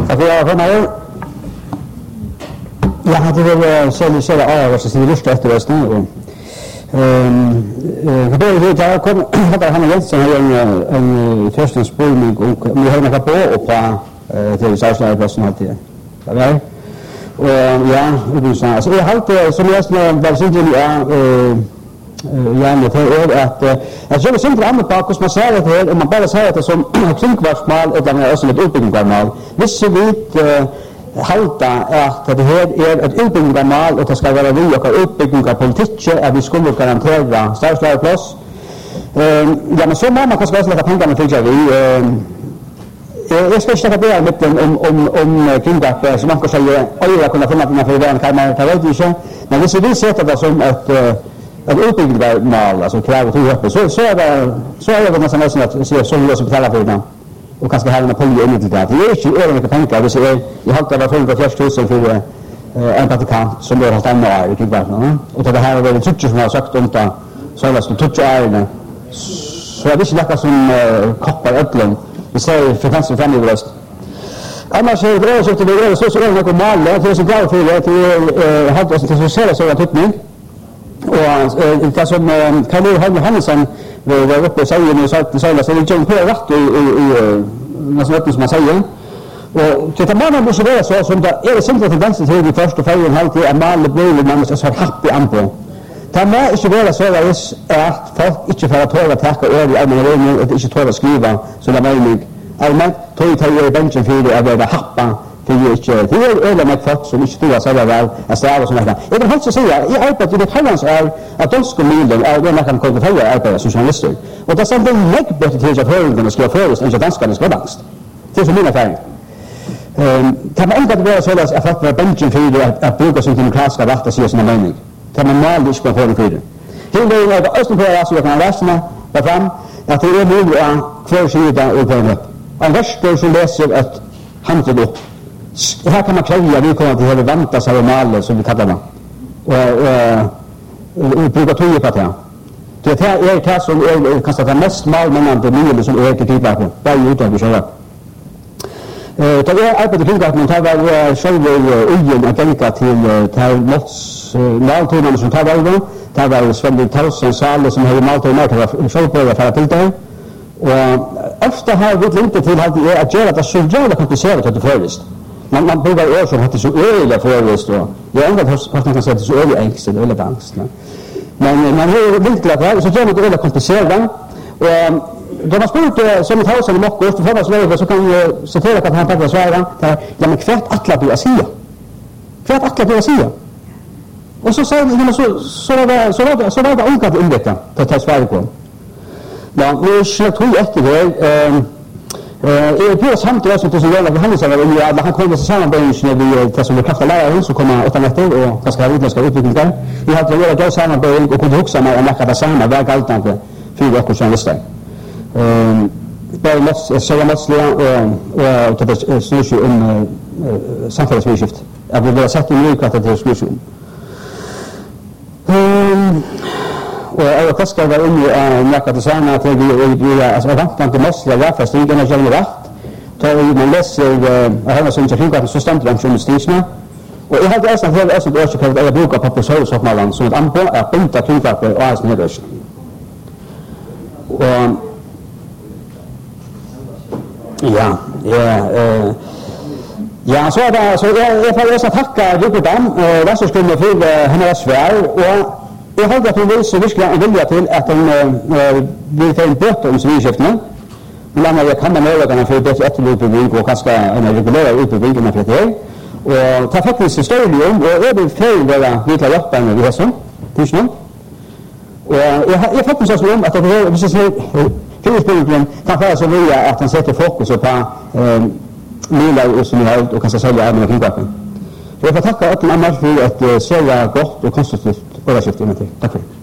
Tack för mig. Jag hade väl så av oss i lust efter oss nu. Det började jag kom hade han Jensen en första spelning och vi har några på och till Southside alltid. Ja. Och ja, det så alltså jag hade som jag var synd gärna för att jag så inte annat på hur man säger det här om man bara säger det som kringkvartsmal eller också ett utbyggnadsmål. Visst så vitt halta att det här är ett utbyggnadsmål och det ska vara vi och utbyggnad av politik att vi skulle garantera startplats. Ja men så man kan släppa pengarna till vi jag ska inte prata med om kringkvart som man kan säga jag kunna finna på för den kan man ta vet inte men det ser vi sätter det som ett utbyggnadsmål alltså kräver till uppe så är det nästan att se så löser betala för det och kanske ha en polio in till det. Det är inte öronmärkta pengar. Det är jag har det var 440 000 för en praktikant som har hållit annan i kringkvarten. Och det här är väl tutsch som har sagt om det så är det tutsch är så är det inte lätt som koppar öpplen. Vi säger för kanske fram i röst. Annars är det så att det är så är det något mål det är så bra för det har det så ser det så att tutning. Och det som Karl Hansen var uppe och säger nu så att så är det John P. rätt i nästan som man säger. Och det man måste vara så som det är simpelt tendens till det första och en halv till en mal blir man måste så happy ampo. Det man inte vara så där är att folk inte för att ta och tacka över i allmänna rum och inte ta och skriva så det mening allmänt ta i benchen för det är det happa det är med folk som inte tror så väl att det är så där. Jag vill också säga i arbetet det kallas att de skolmedel är det man kan kontrollera arbetet som journalister. Och det är en lägg bättre till att höra ska först än danskarna ska dansk. Det är så mina färg. Kan man inte vara så att faktiskt benchen för det att bruka som demokratiska vakter säger sina mening. Kan man malligt på för det. Hela det är östen på att jag kan läsa där fram att det är nu kvar sida och på det. En röster som läser ett handel här kan man kräva vi kommer till att vänta sig mal som vi kallar det. Och brukar på det. Det här är det som är kanske det mest malmänande medel som är till på. Där är ute vi kör. Det är arbetet kring att man tar väl själva ugen att tänka till maltonen som tar väl tar väl Sven Tausen sal som har maltoner till själva för att titta. Och ofta har vi inte till att göra det så jävla komplicerat att det först. Man börjar också att det så öliga förvist då. Jag undrar vad man kan säga det så öliga ängst eller angst. Men man har vinklat det så jävla öliga komplicerat. Och då man spurt som ett hus eller mockor så får man så kan ju citera att han pratar så här ja men kvärt attla du asia. Kvärt attla du asia. Och så säger man så var det onkat indetta att ta svar på. Ja, nu tror jag efter det är på samtidigt som det så jävla handelsar om att han kommer till samarbete när vi tar som kraftiga lärare så kommer 8 meter och kanske utländska utbildningar. Vi har att göra då samarbete och kunde också med en läkare samma väg alltid för veckor journalister. Bara måste säga måste och det snurrar ju om samhällsskift. Jag vill bara sätta mig att det snurrar ju. Och jag kastar var inne i näka till samma att vi alltså väntar till måste jag först inte när jag rätt. Tar vi man läser har sånt jag fick så stämt det som stisna. Och jag hade alltså hela alltså det också jag brukar på så så mellan så att ampo är punta tillbaka och alls med och ja, så där så jag får också tacka Rikardam och skulle för hennes svär och jag har att vi så verkligen vilja till att vi tar en bättre om civilskiftena. Men jag kan man övergånga för det efterutbildning och kanske en regulär utbildning för det. Och ta faktiskt stadium och är det fel vara vilka hjälpa med det så. Tusen. Och jag faktiskt så om att det är precis utbildningen kan vara så via att han sätter fokus på Mila som har och kanske sälja även kringkvarten. Jag får tacka att man för ett så gott och konstruktivt översiktigt. Tack för det.